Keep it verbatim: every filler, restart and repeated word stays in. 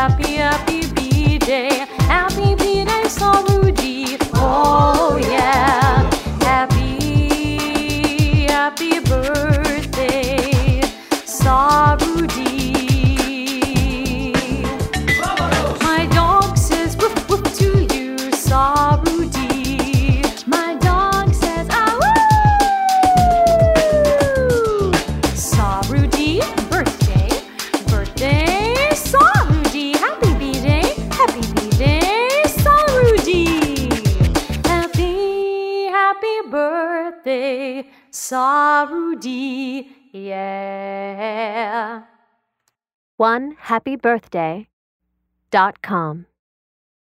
happy, happy B-Day. Happy B-Day, Sarudi. Oh yeah. Happy, happy birthday, Sarudi. My dog says woof woof to you, Sarudi. My dog says ah woo. Sarudi, birthday, birthday, Sarudi. Happy B-Day, happy B-Day, Sarudi. Happy, happy birthday, Sarudi. Yeah. one happy birthday dot com